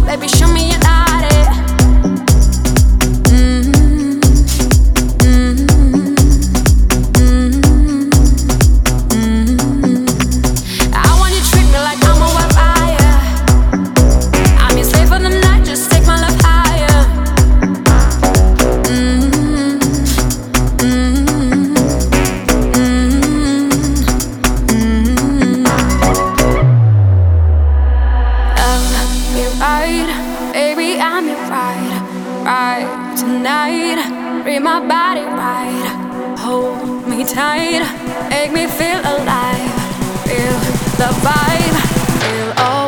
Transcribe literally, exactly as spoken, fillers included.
Baby, show me you got it. Mm-hmm. Mm-hmm. Mm-hmm. I want you to treat me like I'm a wildfire. I'm your slave for the night, just take my love higher. Mm-hmm. Mm-hmm. Mm-hmm. Love me right, baby, I'm your ride, right tonight. Bring my body right, hold me tight, make me feel alive. Feel the vibe, feel all.